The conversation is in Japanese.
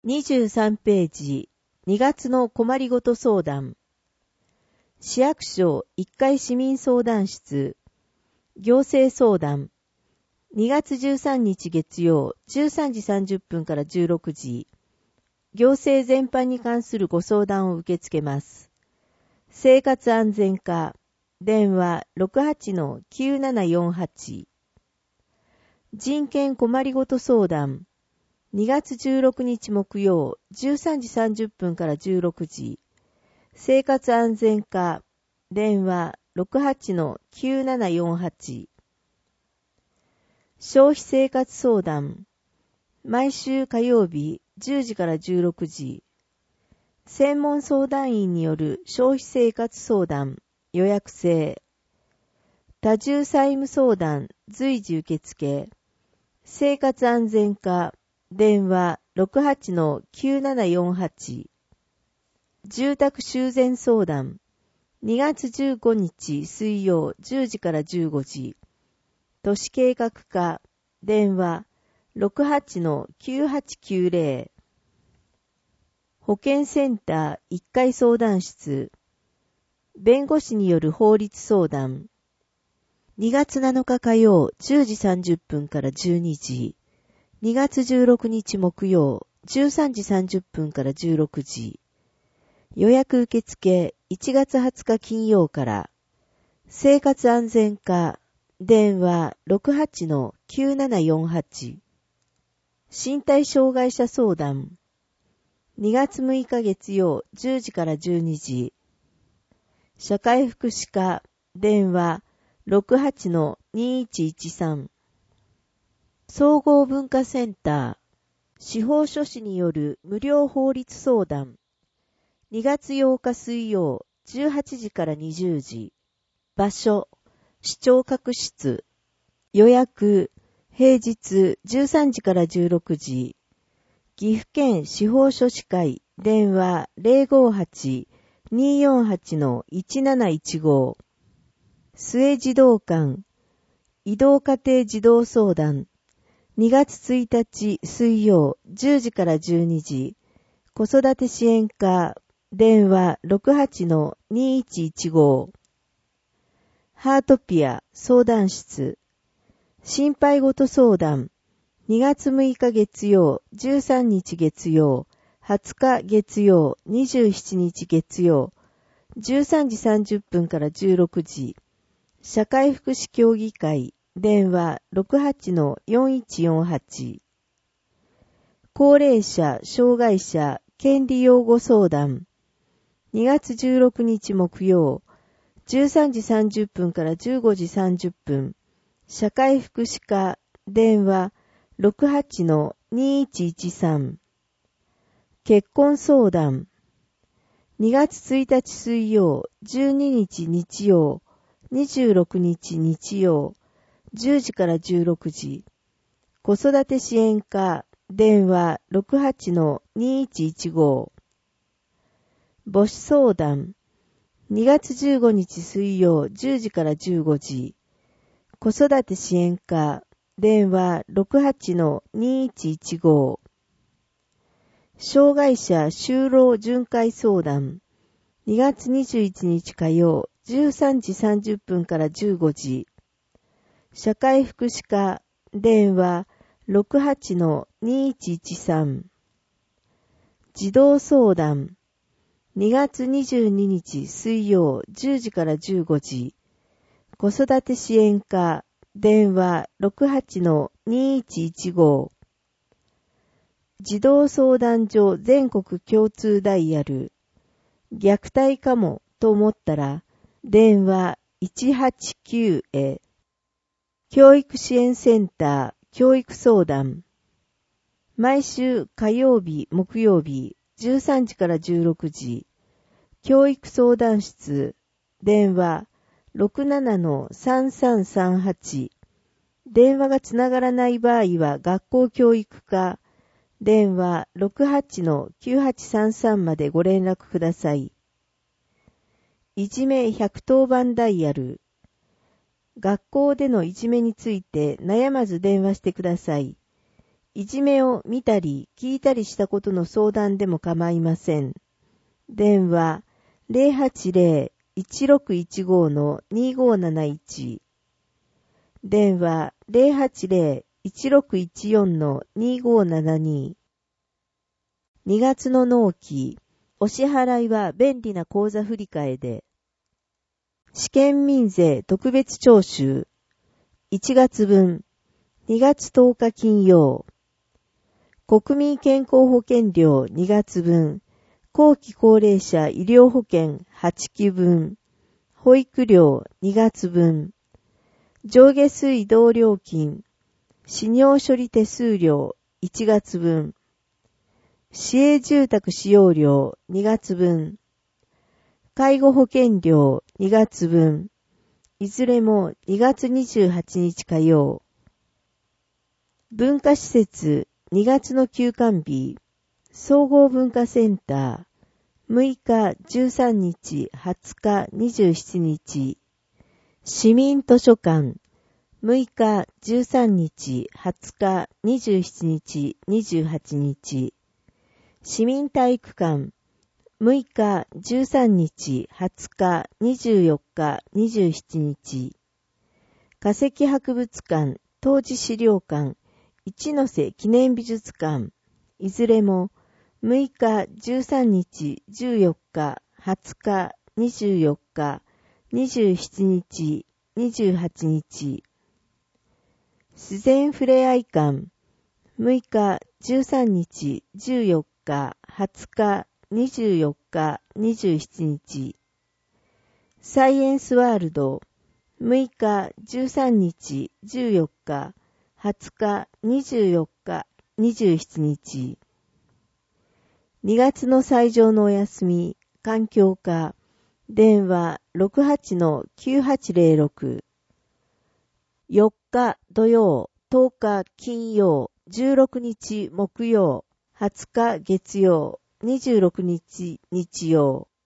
23ページ、2月の困りごと相談。市役所1階市民相談室、行政相談。2月13日月曜、13時30分から16時。行政全般に関するご相談を受け付けます。生活安全課、電話 68-9748。人権困りごと相談。2月16日木曜、13時30分から16時。生活安全課、電話 68-9748。消費生活相談。毎週火曜日10時から16時。専門相談員による消費生活相談、予約制。多重債務相談、随時受付。生活安全課、電話 68-9748。住宅修繕相談。2月15日水曜10時から15時。都市計画課、電話 68-9890。保健センター1階相談室。弁護士による法律相談。2月7日火曜10時30分から12時。2月16日木曜13時30分から16時。予約受付1月20日金曜から。生活安全課、電話 68-9748。身体障害者相談。2月6日月曜10時から12時。社会福祉課、電話 68-2113。総合文化センター、司法書士による無料法律相談。2月8日水曜、18時から20時。場所、市長閣室。予約、平日13時から16時。岐阜県司法書士会、電話 058-248-1715。末児童館、移動家庭児童相談。2月1日水曜10時から12時。子育て支援課、電話 68-2115。ハートピア相談室。心配ごと相談。2月6日月曜、13日月曜、20日月曜、27日月曜、13時30分から16時。社会福祉協議会、電話 68-4148。高齢者、障害者、権利擁護相談。2月16日木曜、13時30分から15時30分。社会福祉課、電話 68-2113。結婚相談。2月1日水曜、12日日曜、26日日曜、10時から16時。子育て支援課、電話 68-2115。母子相談。2月15日水曜、10時から15時。子育て支援課、電話 68-2115。障害者就労巡回相談。2月21日火曜、13時30分から15時。社会福祉課、電話 68-2113。児童相談。2月22日水曜10時から15時。子育て支援課、電話 68-2115。児童相談所全国共通ダイヤル。虐待かもと思ったら、電話189へ。教育支援センター、教育相談。毎週火曜日、木曜日、13時から16時。教育相談室、電話 67-3338。電話がつながらない場合は学校教育課、電話 68-9833 までご連絡ください。いじめ110番ダイヤル。学校でのいじめについて悩まず電話してください。 いじめを見たり聞いたりしたことの相談でも構いません。電話 080-1615-2571 電話 080-1614-2572 2月の納期、お支払いは便利な口座振替で。試験民税特別徴収、1月分、2月10日金曜。国民健康保険料2月分、後期高齢者医療保険8期分、保育料2月分、上下水道料金、使用処理手数料1月分、市営住宅使用料2月分、介護保険料2月分、いずれも2月28日火曜。文化施設2月の休館日、総合文化センター6日13日20日27日、市民図書館6日13日20日27日28日、市民体育館6日13日20日24日27日、化石博物館当時資料館一ノ瀬記念美術館いずれも6日13日14日20日24日27日28日、自然ふれあい館6日13日14日20日24日27日、サイエンスワールド6日13日14日20日24日27日、2月の最上のお休み環境課電話 68-9806 4日土曜10日金曜16日木曜20日月曜26日日曜